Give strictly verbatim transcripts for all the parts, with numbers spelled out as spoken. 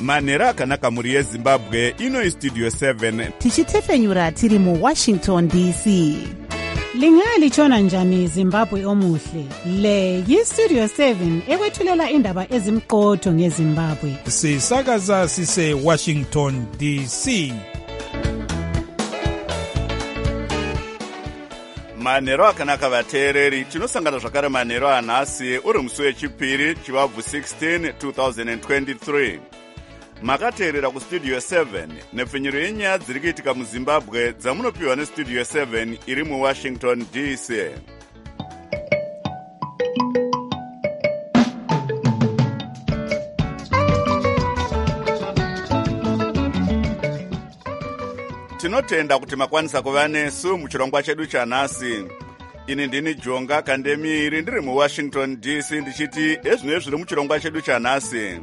manhero akanaka mhuri yezimbabwe. Ino istudio seven tichitefenyura tiri muwashington D C. Lingalitshona njani Zimbabwe omuhle? Le yistudio seven ekwethulela indaba ezimqotho ngeZimbabwe. Sisakaza sise Washington D C. manhero akanaka vateereri, tinosangana zvakare manhero anhasi uri musi wechipiri chivabvu sixteen two thousand twenty-three. Makateerera kustudio seven nepfenyuro yenyaya dziri kuitika muzimbabwe dzamunopiwa nestudio seven iri muwashington D C. Tinotenda kuti makwanisa kuva nesu muchirongwa chedu chanhasi. Ini ndini Jonga Kandemiri ndiri muwashington D C ndichiti ezvinezvi zviri muchirongwa chedu chanhasi.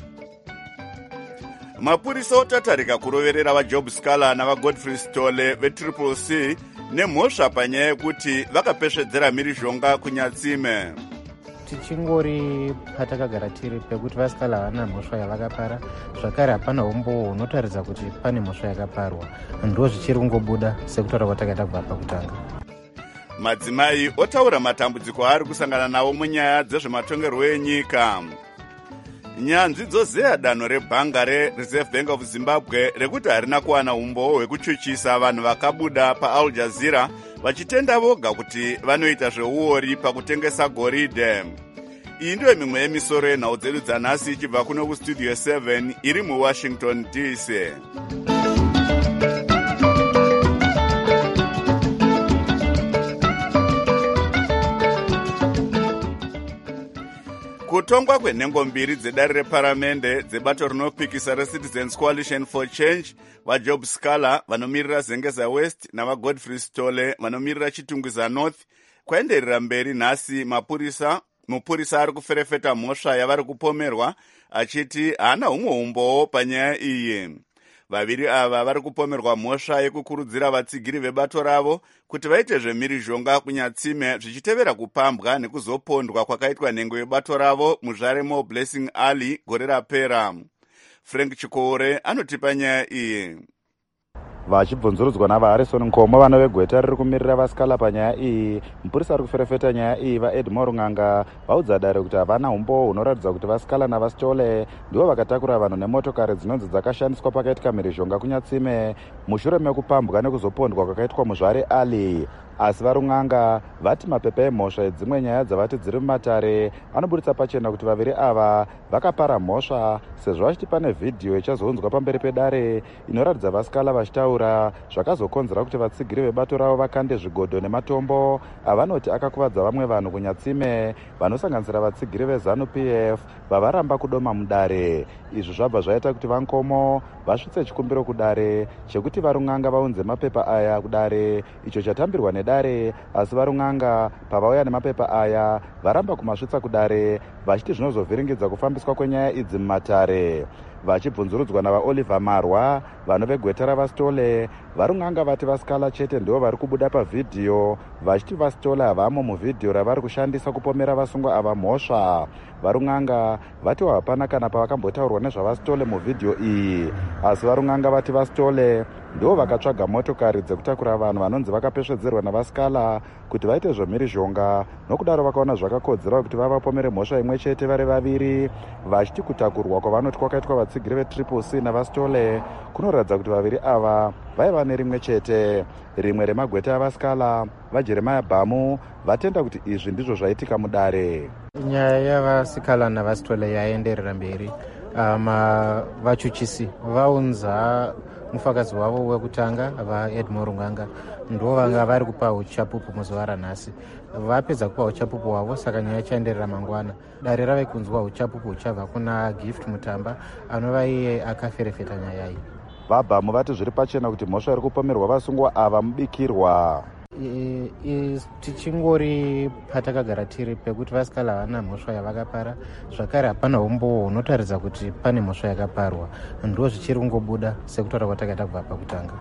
Mapurisa otatarika kuroverera vaJob Scala navaGodfrey Stole vetriple C nemhosva panyaya yekuti vakapesvedzera mhirizhonga kunyatsime. Tichingori patakagara tiri pekuti vaScala havana mhosva yavakapara, zvakare hapana umbowo unotaridza kuti pane mhosva yakaparwa. Ndo zvichiri kungobuda sekutaura kwatakaita kubva pakutanga. Madzimai otaura matambudziko ari kusangana nawo munyaya dzezvematongerwo enyika. Nyanzvi dzozeya danho rebhanga reReserve Bank of Zimbabwe rekuti harina kuwana umbowo hwekuchuchisa vanhu vakabuda paAl Jazeera vachitenda voga kuti vanoita zveuori pakutengesa goridhe. Iyi ndiyo mimwe yemisoro yenhau dzedu dzanhasi ichibva kuno kustudio seven iri muwashington D C. Kutongwa kwenhengo mbiri dzedare reparamende dzebato rinopikisa reCitizens Coalition for Change, vaJob Scala vanomirira Zengeza West navaGodfrey Stole vanomirira Chitungwiza North, kwaenderera mberi nhasi mapurisa mupurisa ari kuferefeta mhosva yavari kupomerwa achiti haana humwe umbowo panyaya iyi. Vaviri ava vari kupomerwa mhosva yekukurudzira vatsigiri vebato ravo kuti vaite zvemhirizhonga kunyatsime zvichitevera kupambwa nekuzopondwa kwakaitwa nhengo yebato ravo muzvare Mo Blessing Ali gore rapera. Frank Chikore anotipa nyaya iyi. Vachibvunzurudzwa navaHarrison Nkomo vano vegweta riri kumirira vaScala panyaya iyi, mupurisa ari kuferefeta nyaya iyi vaEdmore Ng'anga vaudza dare kuti havana umbowo hunoratidza kuti vaScala navaStole ndivo vakatakura vanhu nemotokari dzinonzi dzakashandiswa pakaitika mhirizhonga kunyatsime mushure mekupambwa nekuzopondwa kwakaitwa muzvare Ali. Asi vaRung'anga vati mapepa emhosva edzimwe nyaya dzavati dziri mumatare anoburitsa pachena kuti vaviri ava vakapara mhosva, sezvo vachiti pane vhidhiyo ichazounzwa pamberi pedare inoratidza vaScala vachitaura zvakazokonzera kuti vatsigiri vebato ravo vakande zvigodho nematombo avanoti akakuvadza vamwe vanhu kunyatsime vanosanganisira vatsigiri veZANU P F vavaramba kudoma mudare. Izvi zvabva zvaita kuti vaNkomo vasvitse chikumbiro kudare chekuti vaRung'anga vaunze mapepa aya kudare, icho chatambirwa nedare. Asi vaRung'anga pavauya nemapepa aya varamba kumasvitsa kudare vachiti zvinozovhiringidza kufambiswa kwenyaya idzi mumatare. Vachibvunzurudzwa navaOliver Marwa vano vegweta ravaStole, vaRung'anga vati vaScala chete ndivo vari kubuda pavhidhiyo vachiti vaStole havamo muvhidhiyo ravari kushandisa kupomera vasungwa ava mhosva. VaRung'anga vati hapana kana pavakambotaurwa nezvavaStole muvhidhiyo iyi. Asi vaRung'anga vati vaStole ndivo vakatsvaga motokari dzekutakura vanhu vanonzi vakapesvedzerwa navaScala kuti vaite zvemhirizhonga, nokudaro vakaona zvakakodzera kuti vavapomere mhosva imwe chete vari vaviri, vachiti kutakurwa kwavanoti kwakaitwa vatsigiri vetriple C navaStole kunoratidza kuti vaviri ava vaiva nerimwe chete. Rimwe remagweta avaScala, vaJeremiah Bhamu, vatenda kuti izvi ndizvo zvaitika mudare. Nyaya yavaScala navaStole yaenderera mberi. Um, vachuchisi vaunza mufakazi wavo wekutanga vaEdmore Ng'anga ndo vanga vari kupa uchapupu muzuva ranhasi. Vapedza kupa uchapupu wavo, saka nyaya chaenderera mangwana. Dare rave kunzwa uchapupu uchabva kuna Gift Mutamba anova iye akaferefeta nyaya iyi. VaBhamu vati zviri pachena kuti mhosva iri kupomerwa vasungwa ava mubikirwa. E, e, tichingori patakagara tiri pekuti vaScala havana mhosva yavakapara, zvakare hapana umbowo hunotaridza kuti pane mhosva yakaparwa. Ndo zvichiri kungobuda sekutaura kwatakaita kubva pakutanga.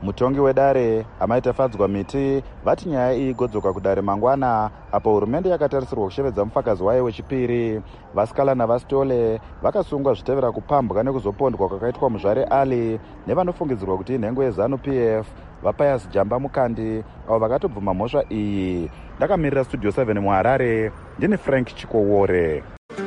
mutongi wedare amai Tafadzwa Miti vati nyaya iyi igodzoka kudare mangwana, apo hurumende yakatarisirwa kushevedza mufakazi wayo wechipiri. Vasikala navasitole vakasungwa zvitevera kupambwa nekuzopondwa kwakaitwa muzvare Ali nevanofungidzirwa kuti inhengo yeZanu P F vaPius Jamba Mukandi, avo vakatobvuma mhosva iyi. Ndakamirira Studio seven muHarare, ndini Frank Chikowore.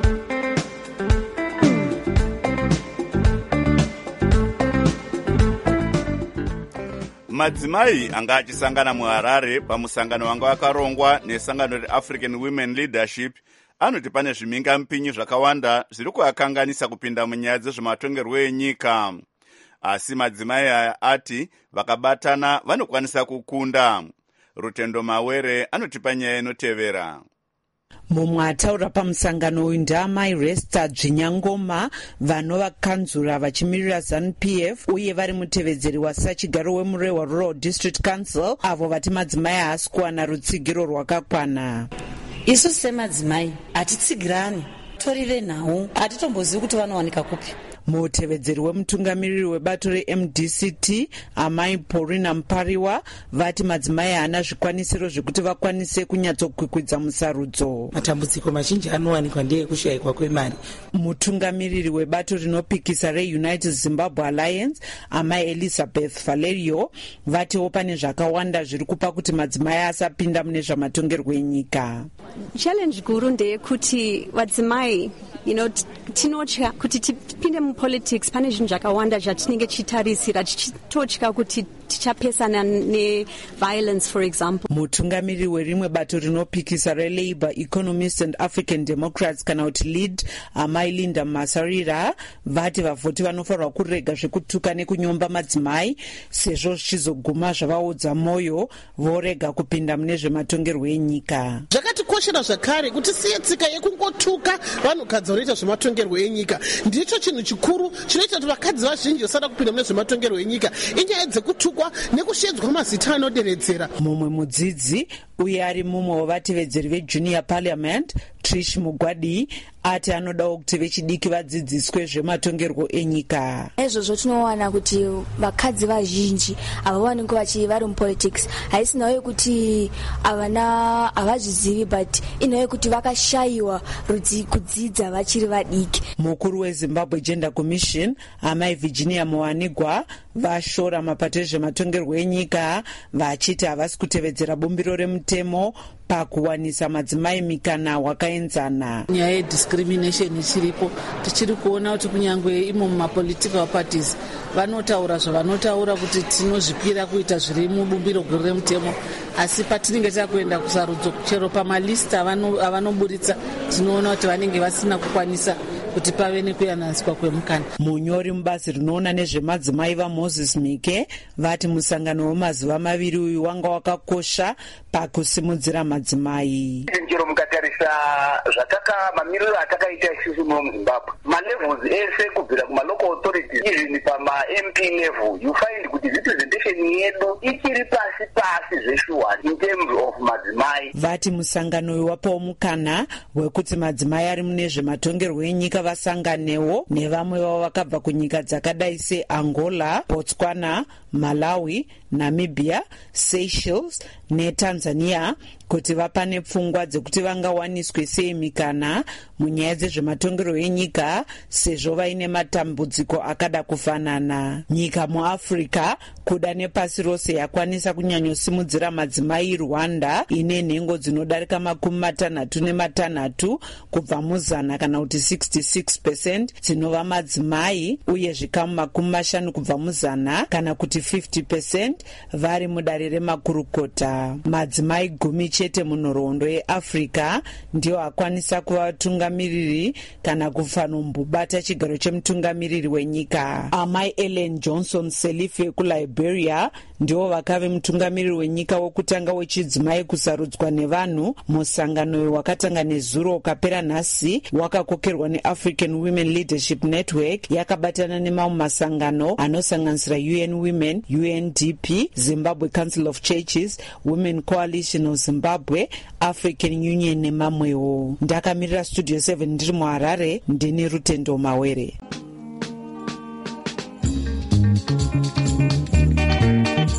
Madzimai anga achisangana muHarare pamusangano wanga wakarongwa nesangano reAfrican Women Leadership anoti pane zvimhingamupinyi zvakawanda zviri kuakanganisa kupinda munyaya dzezvematongerwo enyika. Asi madzimai aya ati vakabatana vanokwanisa kukunda. Rutendo Mawere anotipa nyaya inotevera. Mumwe ataura pamusangano uyu ndaamai Resta Dzvinyangoma vanova kanzura vachimirira Zanu P F uye vari mutevedzeri wasachigaro wemurewa Rural District Council, avo vati madzimai haasi kuwana rutsigiro rwakakwana. Isu semadzimai hatitsigirani, torire nhau, hatitombozivi kuti vanowanika kupi. Mutevedzeri wemutungamiriri webato reM D C T amai Paulina Mpariwa vati madzimai haana zvikwanisiro zvekuti vakwanise kunyatsokwikwidzwa musarudzo. Matambudziko mazhinji anowanikwa ndeekushayikwa kwemari. Mutungamiriri webato rinopikisa reUnited Zimbabwe Alliance amai Elizabeth Valerio vatiwo pane zvakawanda zviri kupa kuti madzimai asapinda mune zvamatongerwo enyika. Challenge guru ndeyekuti vadzimai you know tinotya kuti tipinde mupolitics, pane zvinhu zvakawanda zvatinenge tichitarisira tichitotya kuti tichapesana neviolence for example. Mutungamiriri werimwe bato rinopikisa reLabour Economists and African Democrats kana kuti lead amai Linda Masarira vati vavhoti vanofanirwa kurega zvekutuka nekunyomba madzimai sezvo zvichizoguma zvavaudza moyo vorega kupinda mune zvematongerwo enyika. Zvakatikoshera zvakare kuti siye tsika yekungotuka vanhukadzi vanoita zvematongerwo enyika. Ndicho chinhu chikuru chinoita kuti vakadzi vazhinji vasada kupinda mune zvematongerwo enyika inyaya dzekutukwa nekushedzwa mazita anoderedzera. Mumwe mudzidzi uye ari mumwe wevatevedzeri veJunior Parliament Trish Mugwadi ati anodawo kuti vechidiki vadzidziswe zvematongerwo enyika. Izvozvo tinowana kuti vakadzi vazhinji ava vanenge vachi vari mupolitics haisi nayo kuti avana havazvizivi but inayo kuti vakashayiwa rudzi kudzidza vachiri vadiki. Mukuru weZimbabwe Gender Commission amai Virginia Mowanigwa vashora mapato ezvematongerwo enyika vachiti havasi kutevedzera bumbiro remutemo pakuwanisa madzimai mikana wakaenzana. Nyaya yediscrimination ichiripo, tichiri kuona kuti kunyangwe imo mumapolitical parties vanotaura zvavanotaura kuti tinozvipira kuita zviri mubumbiro guru remutemo, asi patinenge takuenda kusarudzo chero pamalista avanoburitsa tinoona kuti vanenge vasina kukwanisa kuti pave nekuyananiswa kwemukana. Munyori mubazi rinoona nezvemadzimai vaMoses Mike vati musangano wemazuva maviri uyu wanga wakakosha pakusimudzira madzimai. Chero mukatarisa zvataka mamiriro atakaita isusu muZimbabwe malevels ese kubvira kumalocal authorities even pamaM P level you find kuti representation yedu ichiri pasi pasi zveshuwa in terms of madzimai. Vati musangano uyu wapawo mukana wekuti madzimai ari mune zvematongerwo enyika vasanganewo nevamwe vavo vakabva kunyika dzakadai seAngola, Botswana, Malawi, Namibia, Seychelles neTanzania kuti vapane pfungwa dzekuti vangawaniswe sei mikana munyaya dzezvematongerwo enyika sezvo vaine matambudziko akada kufanana. Nyika muAfrica kuda nepasi rose yakwanisa kunyanyosimudzira madzimai Rwanda ine nhengo dzinodarika makumi matanhatu nematanhatu kubva muzana kana kuti sixty-six percent dzinova madzimai uye zvikamu makumi mashanu kubva muzana kana kuti fifty percent vari mudare remakurukota. Madzimai gumi chete munhoroondo yeAfrica ndiyo akwanisa kuva vatungamiriri kana kufanombobata chigaro chemutungamiriri wenyika. Amai Ellen Johnson Selife kuLiberia ndiwo vakave mutungamiriri wenyika wokutanga wechidzimai kusarudzwa nevanhu musangano wakatanga nezuro ukapera nhasi wakakokerwa neAfrican Women Leadership Network yakabatana nemamwe masangano anosanganisira U N Women, U N D P, Zimbabwe Council of Churches, Women Coalition of Zimbabwe, African Union nemamwewo. Ndakamirira Studio seven ndiri muHarare, ndini Rutendo Mawere.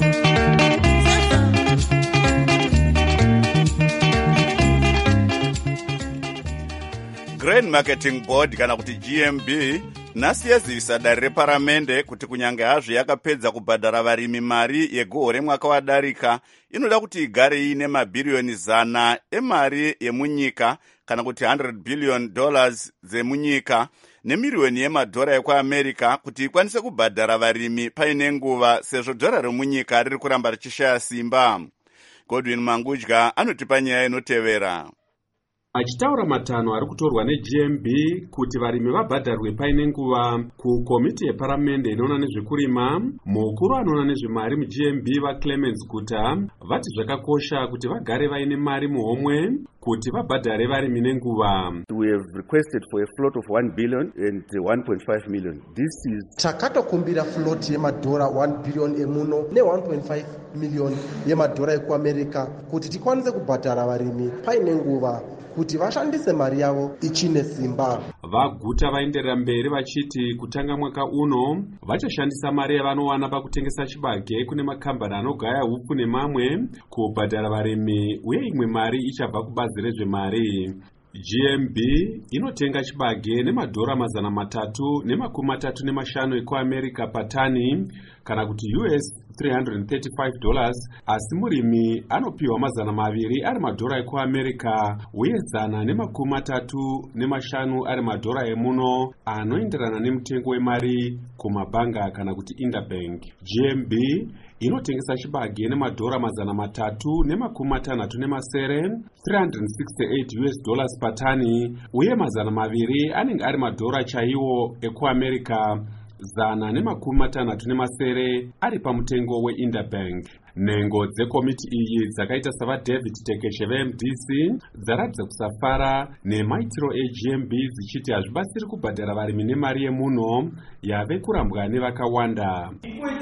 Grain Marketing Board kana kuti G M B nhasi yazivisa dare reparamende kuti kunyange hazvo yakapedza kubhadhara varimi mari yegore mwaka wadarika, inoda kuti igare ine mabhiriyoni zana emari yemunyika kana kuti one hundred billion dollars dzemunyika nemiriyoni yemadhora ekuamerica kuti ikwanise kubhadhara varimi paine nguva, sezvo dhora remunyika riri kuramba richishaya simba. Godwin Mangudya anotipa nyaya inotevera. Achitaura matanho ari kutorwa neG M B kuti varimi vabhadharwe paine nguva kukomiti yeparamende inoona nezvekurima, mukuru anoona nezvemari muG M B vaClemens Guta vati zvakakosha kuti vagare vaine mari muhomwe kuti vabhadhare varimi nenguva. We have requested for a float of one billion and one point five million. This is takatokumbira float yemadhora one billion emuno ne one point five million yemadhora ekuamerica kuti tikwanise kubhadhara varimi paine nguva kuti vashandise mari yavo ichine simba. Vaguta vaenderera mberi vachiti kutanga mwaka uno vachashandisa mari yavanowana pakutengesa chibage kune makambani anogaya hupu nemamwe kubhadhara varimi, uye imwe mari ichabva kubazi rezvemari. G M B inotenga chibage nemadhora mazana matatu nemakumi matatu nemashanu ekuamerica patani kana kuti U S three hundred thirty-five dollars, asi murimi anopiwa mazana maviri ari madhora ekuamerica uye zana nemakumi matatu nemashanu ari madhora emuno anoenderana nemutengo wemari kumabhanga kana kuti interbank. G M B inotengesa chibage nemadhora mazana matatu nemakumi matanhatu nemasere three hundred sixty-eight U S dollars patani, uye mazana maviri anenge ari madhora chaiwo ekuamerica, zana nemakumi matanhatu nemasere ari pamutengo weinterbank. Nhengo dzekomiti iyi dzakaita savaDavid Tekeshe veM D C dzaratidza kusafara nemaitiro eG M B dzichiti hazvibatsiri kubhadhara varimi nemari yemuno yave kurambwa nevakawanda.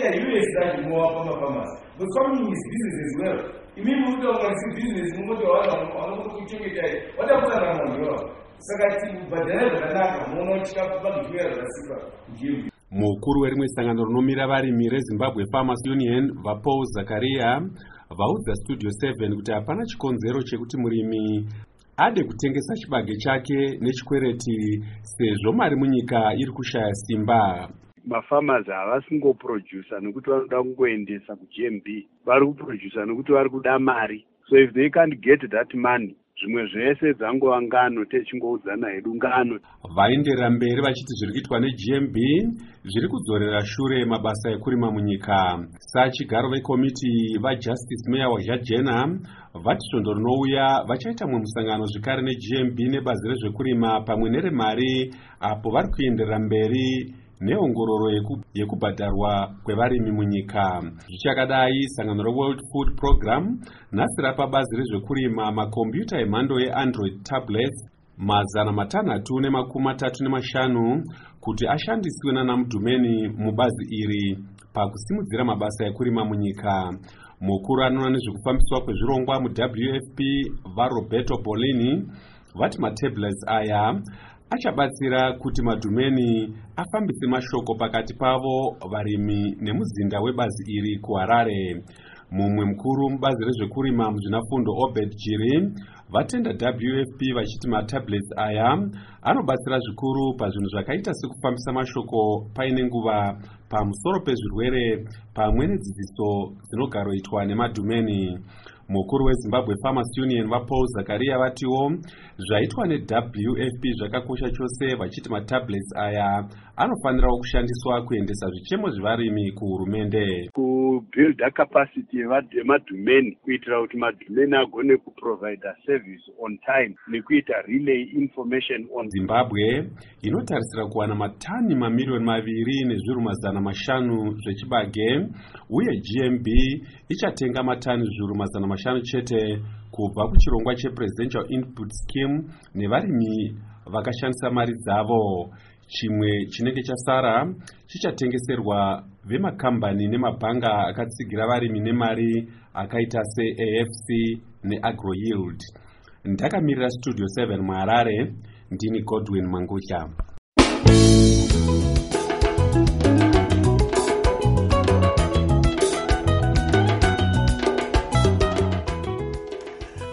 Mukuru werimwe sangano rinomira varimi reZimbabwe Farmers Union vaPaul Zakaria vaudza Studio seven kuti hapana chikonzero chekuti murimi ade kutengesa chibage chake nechikwereti sezvo mari munyika iri kushaya simba. Mafarmers havasingoproducer nekuti vanoda kungoendesa kuG M B, vari kuproducer nekuti vari kuda mari. So if they can't get that money, zvimwe zvese dzangova ngano techingoudzana hedu ngano. Vaenderera mberi vachiti zviri kuitwa neG M B zviri kudzorera shure mabasa ekurima munyika. Sachigaro vekomiti vaJustice Meya waJajena vati svondo rinouya vachaita mwe musangano zvekare neG M B nebazi rezvekurima pamwe neremari, apo vari kuenderera mberi neongororo yekubhadharwa kwevarimi munyika. Zvichakadai, sangano reWorld Food Program nhasi rapa bazi rezvekurima makombiyuta emhando yeAndroid tablets mazana matanhatu nemakumi matatu nemashanu kuti ashandiswe nanamudhumeni mubazi iri pakusimudzira mabasa ekurima munyika. Mukuru anoona nezvekufambiswa kwezvirongwa muW F P vaRoberto Bolini vati matablets aya achabatsira kuti madhumeni afambise mashoko pakati pavo varimi nemuzinda webazi iri kuHarare. Mumwe mukuru mubazi rezvekurima muzvinafundo Obed Jiri vatenda W F P vachiti matablets aya anobatsira zvikuru pazvinhu zvakaita sekufambisa mashoko paine nguva pamusoro pezvirwere pamwe nedzidziso dzinogaroitwa nemadhumeni. Mukuru weZimbabwe Farmers Union vaPaul Zakaria vatiwo zvaitwa neW F P zvakakosha chose, vachiti matablets aya anofanirawo kushandiswa kuendesa zvichemo zvevarimi kuhurumende. Kubuilda capacity yemadhumeni kuitira kuti madhumeni agone kuprovide service on time nekuita relay information on. Zimbabwe inotarisira kuwana matani mamiliyoni maviri nezviru mazana mashanu zvechibage, uye G M B ichatenga matani zviru mazana mashanu chete kubva kuchirongwa chePresidential Input Scheme nevarimi vakashandisa mari dzavo. Chimwe chinenge chasara chichatengeserwa vemakambani nemabhanga akatsigira varimi nemari akaita seA F C neAgroyield. Ndakamirira Studio seven muHarare, ndini Godwin Mangudya.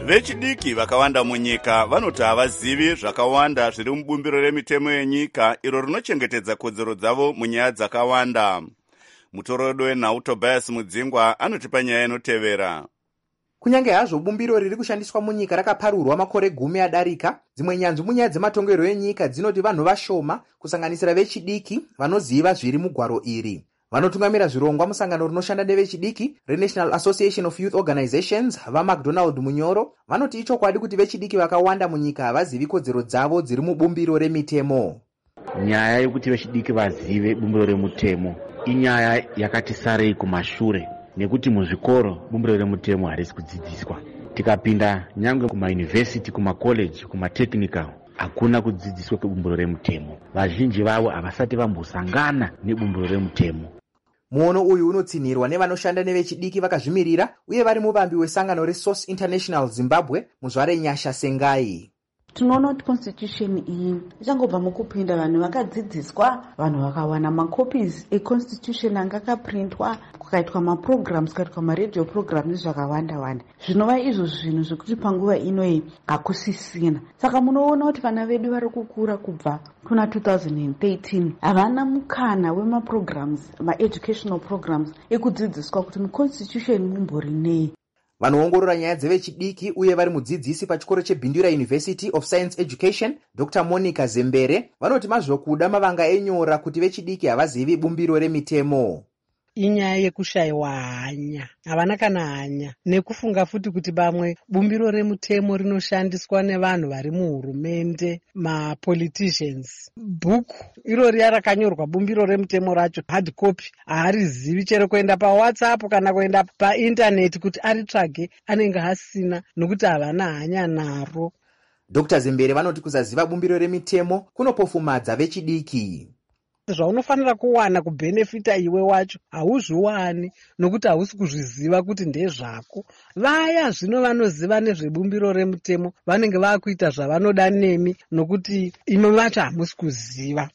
Vechidiki vakawanda munyika vanoti havazivi zvakawanda zviri mubumbiro remitemo yenyika iro rinochengetedza kodzero dzavo munyaya dzakawanda. Mutorodo wenhau Tobias Mudzingwa anotipa nyaya inotevera. Kunyange hazvo bumbiro riri kushandiswa munyika rakaparurwa makore gumi adarika, dzimwe nyanzvi munyaya dzematongerwo enyika dzinoti vanhu vashoma kusanganisira vechidiki vanoziva zviri mugwaro iri. Vanotungamira zvirongwa musangano rinoshanda nevechidiki reNational Association of Youth Organizations vaMcDonald Munyoro vanoti ichokwadi kuti vechidiki vakawanda munyika havazivi kodzero dzavo dziri mubumbiro remitemo. Nyaya yekuti vechidiki vazive bumbiro remutemo inyaya yakati sarei kumashure, nekuti muzvikoro bumbiro remutemo harisi kudzidziswa. Tikapinda nyangwe kumayunivhesiti, kumakoleji, kumatechnical, hakuna kudzidziswa kwebumbiro remutemo. Vazhinji vavo havasati vambosangana nebumbiro remutemo. Muono uyu unotsinhirwa nevanoshanda nevechidiki vakazvimirira uye vari muvambi wesangano reSource International Zimbabwe muzvare Nyasha Sengai. Tinoona kuti constitution iyi ichangobva mukupinda vanhu vakadzidziswa, vanhu vakawana macopies econstitution anga akaprintwa, kukaitwa maprograms, kukaitwa maradio programs nezvakawanda wanda. Zvinova izvo zvinhu zvekuti panguva inoyi hakusisina. Saka munoona kuti vana vedu vari kukura kubva kuna two thousand thirteen havana mukana wemaprograms, ma-educational programs ekudzidziswa kuti muconstitution mumbori nei. Vanoongorora nyaya dzevechidiki uye vari mudzidzisi pachikoro cheBindura University of Science Education, Doctor Monica Zembere, vanoti mazvokuda mavanga enyora kuti vechidiki havazivi bumbiro remitemo. Inyaya yekushayiwa hanya, havana kana hanya, nekufunga futi kuti bamwe bumbiro remutemo rinoshandiswa nevanhu vari muhurumende, ma-politicians. Bhuku irori rakanyorwa bumbiro remutemo racho, hard copy, haarizivi chero kuenda paWhatsApp kana kuenda paintaneti kuti aritsvage anenge hasina, nokuti havana hanya naro. Doctor Zembere vanoti kusaziva bumbiro remitemo kunopofumadza vechidiki. Zvaunofanira kuwana kubhenefita iwe wacho hauzviwani nokuti hausi kuzviziva kuti ndezvako. Vaya zvino vanoziva nezvebumbiro remutemo vanenge vakuita zvavanoda nemi nokuti imi vacho hamusi kuziva.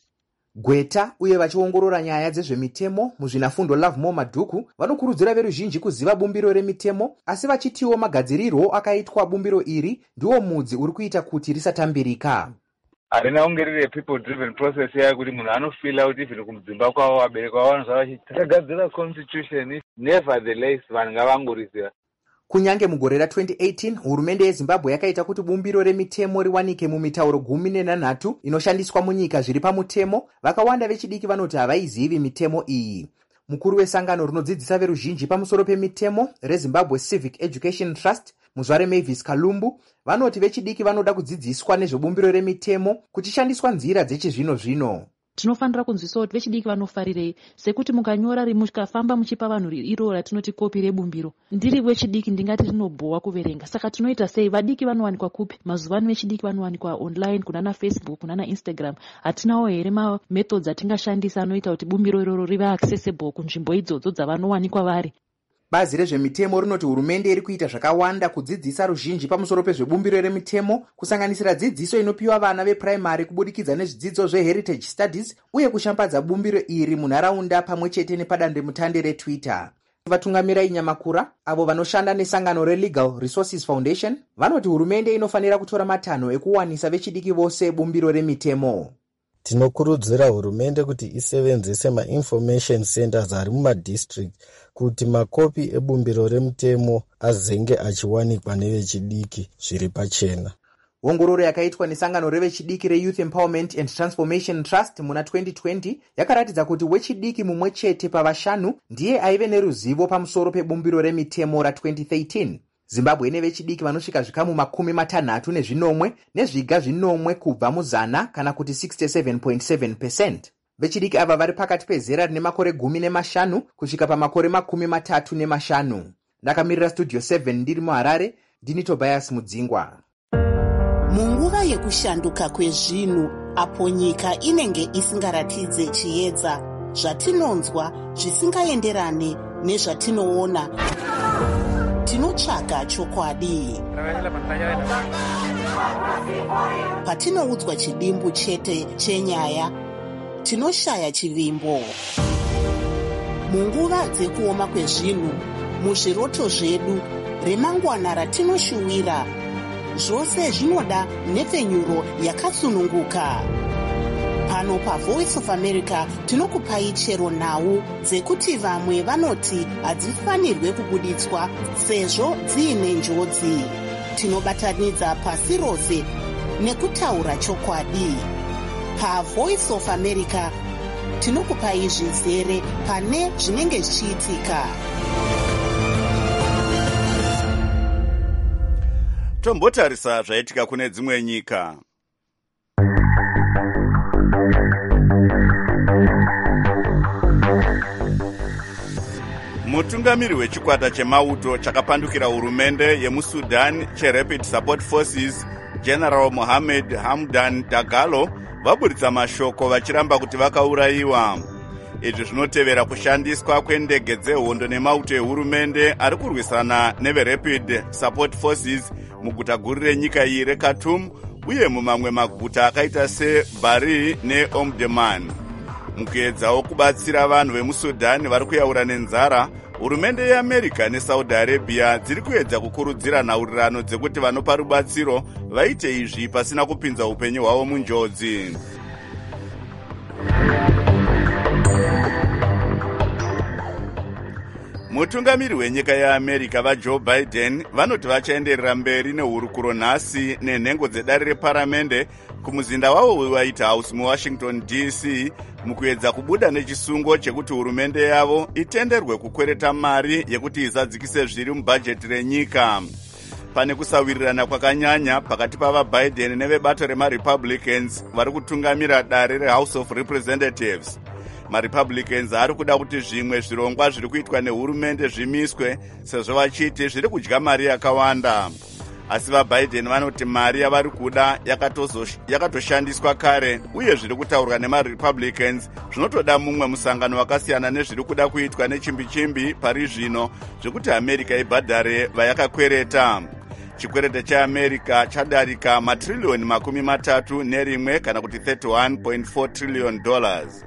Gweta uye vachiongorora nyaya dzezvemitemo muzvinafundo Lovemore Madhuku vanokurudzira veruzhinji kuziva bumbiro remitemo, asi vachitiwo magadzirirwo akaitwa bumbiro iri ndiwo mudzi uri kuita kuti risatambirika. Harina ungerire people driven process ya kuti munhu anofila kuti even kumdzimba kwavo vabereka vanhu zvavachiti takagadzira constitution, nevertheless vanhu ngavangoriziva. Kunyange mugore ra twenty eighteen hurumende yeZimbabwe yakaita kuti bumbiro remitemo riwanike mumitauro gumi nenhanhatu inoshandiswa munyika zviri pamutemo, vakawanda vechidiki vanoti havaizivi mitemo iyi. Mukuru wesangano rinodzidzisa veruzhinji pamusoro pemitemo reZimbabwe Civic Education Trust, muzvare Mavis Kalumbu, vanoti vechidiki vanoda kudzidziswa nezvebumbiro remitemo kuchishandiswa nzira dzechizvino zvino. Tinofanira kunzwiswa kuti vechidiki vanofarirei, sekuti mukanyora rimuchikafamba muchipa vanhu iro ratinoti kopi rebumbiro. Ndiri wechidiki ndingati rinobhowa kuverenga. Saka tinoita sei? Vadiki vanowanikwa kupi? Mazuvano vechidiki vanowanikwa online, kunana Facebook, kunana Instagram. Hatinawo here ma methods atingashandisa anoita kuti bumbiro iroro rive accessible kunzvimbo idzodzo dzavanowanikwa vari. Bazi rezvemitemo rinoti hurumende iri kuita zvakawanda kudzidzisa ruzhinji pamusoro pezvebumbiro remitemo, kusanganisira dzidziso inopiwa vana veprimary kubudikidza nezvidzidzo zveHeritage Studies uye kushambadza bumbiro iri munharaunda pamwe chete nepadandemutande reTwitter. Vatungamira Nyamakura, avo vanoshanda nesangano reLegal Resources Foundation, vanoti hurumende inofanira kutora matanho ekuwanisa vechidiki vose bumbiro remitemo. Tinokurudzira hurumende kuti isevenzese ma-information centers ari mumadistrict kuti makopi ebumbiro remutemo azenge achiwanikwa nevechidiki zviri pachena. Ongororo yakaitwa nesangano revechidiki reYouth Empowerment and Transformation Trust muna twenty twenty yakaratidza kuti wechidiki mumwe chete pavashanu ndiye aive neruzivo pamusoro pebumbiro remitemo ra twenty thirteen. Zimbabwe ine vechidiki vanosvika zvikamu makumi matanhatu nezvinomwe nezviga zvinomwe kubva muzana kana kuti sixty-seven point seven percent. Vechidiki ava vari pakati pezera rine makore gumi nemashanu kusvika pamakore makumi matatu nemashanu. Ndakamirira Studio seven ndiri muHarare, ndini Tobias Mudzingwa. Munguva yekushanduka kwezvinhu apo nyika inenge isingaratidze chiedza, zvatinonzwa zvisingaenderane nezvatinoona, tinotsvaga chokwadi. Patinoudzwa chidimbu chete chenyaya, tinoshaya chivimbo. Munguva dzekuoma kwezvinhu, muzviroto zvedu, remangwana ratinoshuwira, zvose zvinoda nepfenyuro yakatsununguka. Pano paVoice of America tinokupai chero nhau dzekuti vamwe vanoti hadzifanirwe kubuditswa sezvo dziine njodzi. Tinobatanidza pasi rose nekutaura chokwadi. PaVoice of America tinokupai zvizere pane zvinenge zvichiitika. Tombotarisa zvaitika kune dzimwe nyika. Mutungamiri wechikwata chemauto chakapandukira hurumende yemuSudan cheRapid Support Forces, General Mohammed Hamdan Dagalo, vaburitsa mashoko vachiramba kuti vakaurayiwa. Izvi zvinotevera kushandiswa kwendege dzehondo nemauto ehurumende ari kurwisana neveRapid Support Forces muguta guru renyika iyi reKhartoum uye mumamwe maguta akaita seBari neOmdurman. Mukuedzawo kubatsira vanhu vemuSudan vari kuyaura nenzara, hurumende yeAmerica neSaudi Arabia dziri kuedza kukurudzira nhaurirano dzekuti vanopa rubatsiro vaite izvi pasina kupinza upenyu hwavo munjodzi. Mutungamiri wenyika yeAmerica vaJoe Biden vanoti vachaenderera mberi nehurukuro nhasi nenhengo dzedare reparamende kumuzinda wavo weWhite House muWashington D C mukuedza kubuda nechisungo chekuti hurumende yavo itenderwe kukwereta mari yekuti izadzikise zviri mubhajeti renyika. Pane kusawirirana kwakanyanya pakati pavaBiden nevebato remaRepublicans vari kutungamira dare reHouse of Representatives. MaRepublicans ari kuda kuti zvimwe zvirongwa zviri kuitwa nehurumende zvimiswe sezvo vachiti zviri kudya mari yakawanda. Asi vaBiden vanoti mari yavari kuda yakatoshandiswa kare uye zviri kutaurwa nemaRepublicans zvinotoda mumwe musangano wakasiyana nezviri kuda kuitwa nechimbi-chimbi pari zvino zvekuti America ibhadhare vayakakwereta. Chikwerete cheAmerica chadarika matrillioni makumi matatu nerimwe kana kuti thirty-one point four trillion dollars.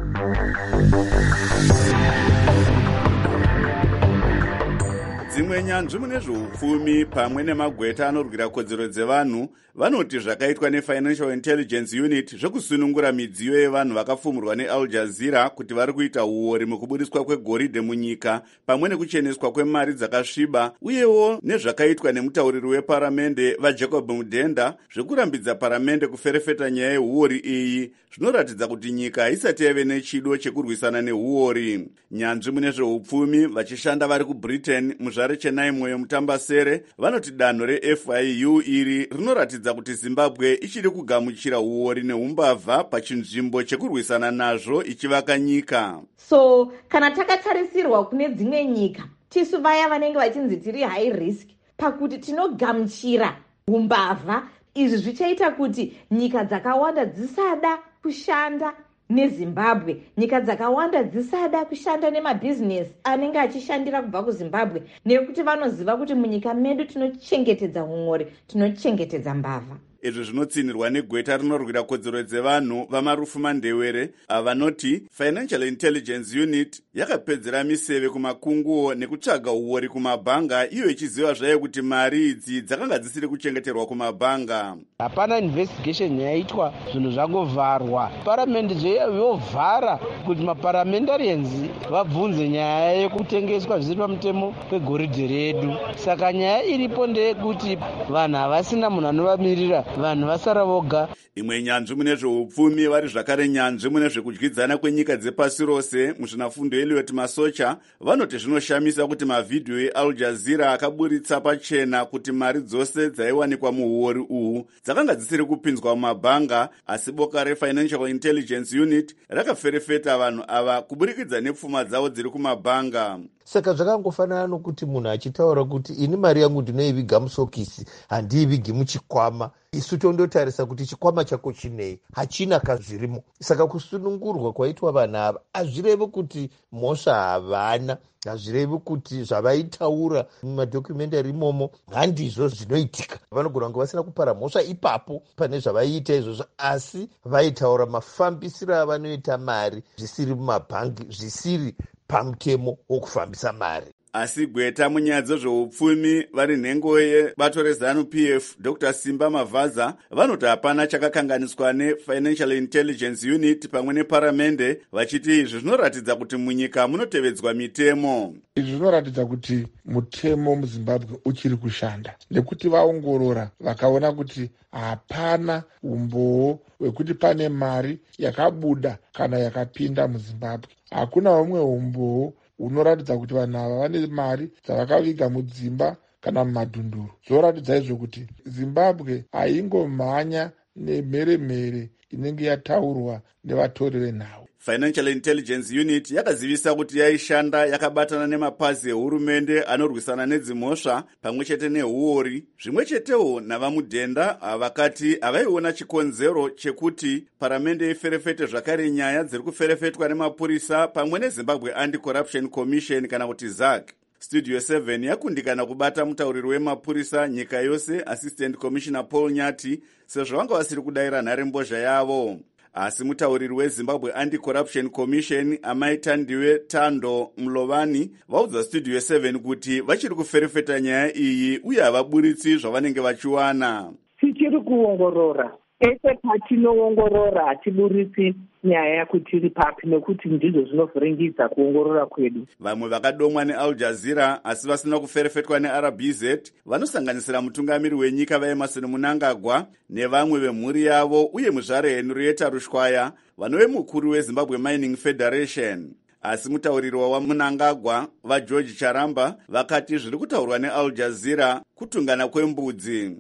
Dzimwe nyanzvi mune zveupfumi pamwe nemagweta anorwira kodzero dzevanhu vanoti zvakaitwa neFinancial Intelligence Unit zvekusunungura midziyo yevanhu vakafumurwa neAl Jazeera kuti vari kuita uori mukubudiswa kwegoridhe munyika pamwe nekucheneswa kwemari dzakasviba, uyewo nezvakaitwa nemutauriri weparamende vaJacob Mudenda zvekurambidza paramende kuferefeta nyaya yeuori iyi zvinoratidza kuti nyika haisati yave nechido chekurwisana neuori. Nyanzvi mune zveupfumi vachishanda vari kuBritain muzvare Chennai mwoyo mutambasere vanoti danho reF I U iri rinoratidza kuti Zimbabwe ichiri kugamuchira uori neumbavha pachinzvimbo chekurwisana nazvo ichivaka nyika. So kana takatarisirwa kune dzimwe nyika, tisu vaya vanenge vachinzi tiri high risk pakuti tinogamuchira umbavha, izvi zvichaita kuti nyika dzakawanda dzisada kushanda neZimbabwe, nyika dzakawanda dzisada kushanda nemabhizinesi anenge achishandira kubva kuZimbabwe nekuti vanoziva kuti munyika medu tinochengetedza umori, tinochengetedza mbavha. Izvi zvinotsinirwa negweta rinorwira kodzero dzevanhu vamarufu mandewere avanoti Financial Intelligence Unit yakapedzera miseve kumakunguo nekutsvaga uori kumabhanga, iyo ichiziva zvayo kuti mari idzi dzakanga dzisiri kuchengeterwa kumabhanga. Hapana investigation yaitwa, zvinhu zvangovharwa. Parliament yovhara kuti maparliamentarians vabvunze nyaya yekutengeswa zvisiri pamutemo kwegoridhe redu. Saka nyaya iripo ndeyekuti vanhu havasina munhu anovamirira, vanhu vasara voga. Imwe nyanzvi mune zveupfumi vari zvakare nyanzvi mune zvekudyidzana kwenyika dzepasi rose muzvinafundo Elliot Masocha vanoti zvinoshamisa kuti mavhidhiyo eAl Jazeera akaburitsa pachena kuti mari dzose dzaiwanikwa muuori uhu dzakanga dzisiri kupinzwa mumabhanga, asi boka reFinancial Intelligence Unit rakaferefeta vanhu ava kuburikidza nepfuma dzavo dziri kumabhanga. Saka zvakangofanana nokuti munhu achitaura kuti ini mari yangu ndinoiviga musokisi, handiivigi muchikwama. Isu tondotarisa kuti chikwama chako chinei, hachina kazvirimo. Saka kusunungurwa kwaitwa vanhu ava hazvirevi kuti mhosva havana, hazvirevi kuti zvavaitaura mumadhokumentari imomo handizvo zvinoitika. Vanogona kunge vasina kupara mhosva ipapo pane zvavaiita izvozvo, asi vaitaura mafambisiro avanoita mari zvisiri mumabhangi, zvisiri pamutemo wokufambisa mari. asi gweta munyaya dzezveupfumi vari nhengo yebato rezanu P F Dr Simba Mavaza vanoti hapana chakakanganiswa neFinancial Intelligence Unit pamwe neparamende, vachiti izvi zvinoratidza kuti munyika munotevedzwa mitemo. Izvi zvinoratidza kuti mutemo muZimbabwe uchiri kushanda, nekuti vaongorora vakaona kuti hapana umboo hwekuti pane mari yakabuda kana yakapinda muZimbabwe. Hakuna umwe umboo unoratidza kuti vanhu ava vane mari dzavakaviga mudzimba kana mumadhunduru. Zvoratidza izvo kuti Zimbabwe haingomhanya nemheremhere inenge yataurwa nevatori venhau. Financial Intelligence Unit yakazivisa kuti yaishanda yakabatana nemapazi ehurumende anorwisana nedzimhosva pamwe chete nehuori. Zvimwe chetewo navamudhenda vakati havaiona chikonzero chekuti paramende iferefete zvakare nyaya dziri kuferefetwa nemapurisa pamwe neZimbabwe Anti-Corruption Commission kana kuti Z A C. Studio seven yakundikana kubata mutauriri wemapurisa nyika yose Assistant Commissioner Paul Nyati sezvo vanga vasiri kudaira nharembozha yavo. Asi mutauriri weZimbabwe Anti-Corruption Commission Amaitandiwe Tando Mlovani vaudza Studio seven kuti vachiri kuferefeta nyaya iyi uye havaburitsi zvavanenge vachiwana. Tichiri kuongorora, ese patinoongorora hatiburitsi nyaya kuti iri papi nekuti ndizvo zvinovhiringidza kuongorora kwedu. Vamwe vakadomwa neAl Jazeera asi vasina kuferefetwa neR B Z vanosanganisira mutungamiri wenyika vaEmerson Mnangagwa nevamwe vemhuri yavo uye muzvare Henrietta Rushwaya vanove mukuru weZimbabwe Mining Federation. Asi mutauriri waMnangagwa vaGeorge Charamba vakati zviri kutaurwa neAl Jazeera kutungana kwembudzi.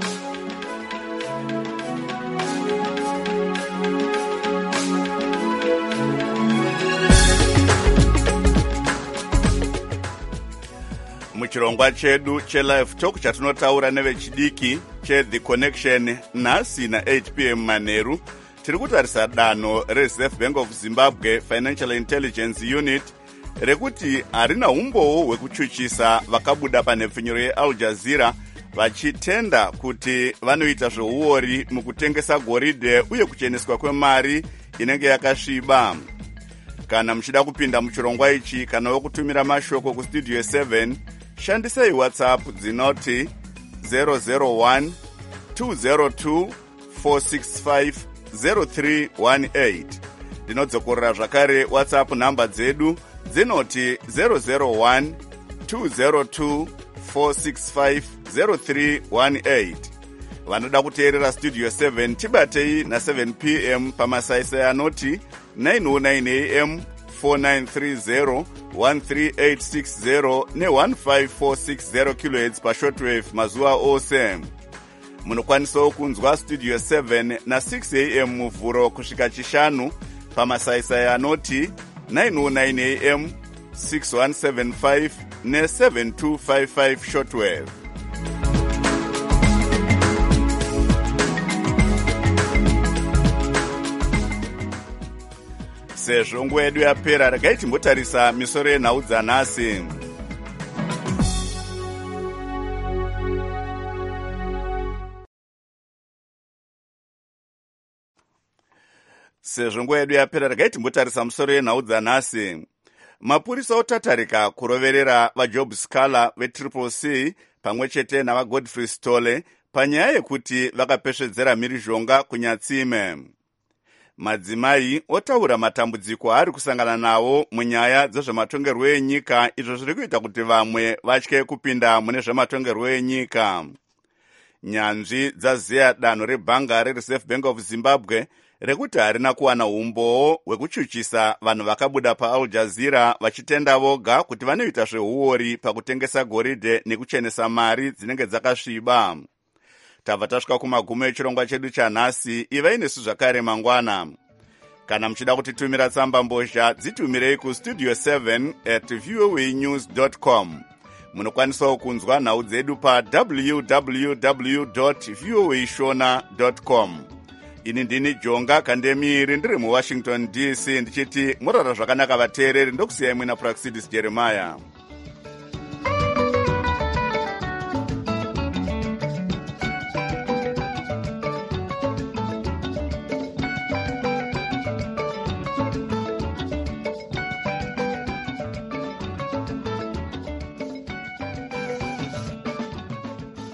Muchirongwa chedu cheLive Talk chatinotaura nevechidiki cheThe Connection nhasi na-eight p m manheru tiri kutarisa danho reReserve Bank of Zimbabwe Financial Intelligence Unit rekuti harina umboo hwekuchuchisa vakabuda panhepfinyuro yeAl Jazeera vachitenda kuti vanoita zveuori mukutengesa goridhe uye kucheneswa kwemari inenge yakasviba. Kana muchida kupinda muchirongwa ichi kana wekutumira mashoko kuStudio seven, shandisai WhatsApp dzinoti zero zero one two zero two four six five zero three one eight. Ndinodzokorera zvakare WhatsApp namba dzedu dzinoti zero zero one two zero two four six five zero three one eight. Vanoda kuteerera Studio seven tibatei na seven p m pamasaisai anoti nine oh nine a m four nine three zero one three eight six zero ne one five four six zero kilohertz pashortwave mazuva ose. Munokwanisawo kunzwa Studio seven na six a m muvhuro kusvika chishanu pamasaisai anoti nine oh nine a m six one seven five ne seven two five five shortwave. Sezvo nguva yedu yapera, regai timbotarisa misoro yenhau dzanhasi. Sezvo nguva yedu yapera, regai timbotarisa misoro yenhau dzanhasi. Mapurisa otatarika kuroverera vaJob Scala veTriple C pamwe chete navaGodfrey Stole panyaya yekuti vakapesvedzera mhirizhonga kunyatsime. Madzimai otaura matambudziko ari kusangana nawo munyaya dzezvematongerwo enyika, izvo zviri kuita kuti vamwe vatye kupinda mune zvematongerwo enyika. Nyanzvi dzaziya danho rebhanga reReserve Bank of Zimbabwe rekuti harina kuwana umboo hwekuchuchisa vanhu vakabuda paAl Jazeera vachitenda voga kuti vanoita zveuori pakutengesa goridhe nekuchenesa mari dzinenge dzakasviba. Tabva tasvika kumagumo echirongwa chedu chanhasi. Ivai nesu zvakare mangwana. Kana muchida kutitumira tsamba mbozha, dzitumirei kustudio seven at voa news dot com. Munokwanisawo kunzwa nhau dzedu pa w w w dot voa shona dot com. Ini ndini Jonga Kandemiri ndiri muWashington D C ndichiti murara zvakanaka vateereri, ndokusiyai mwina Praxidis Jeremiah.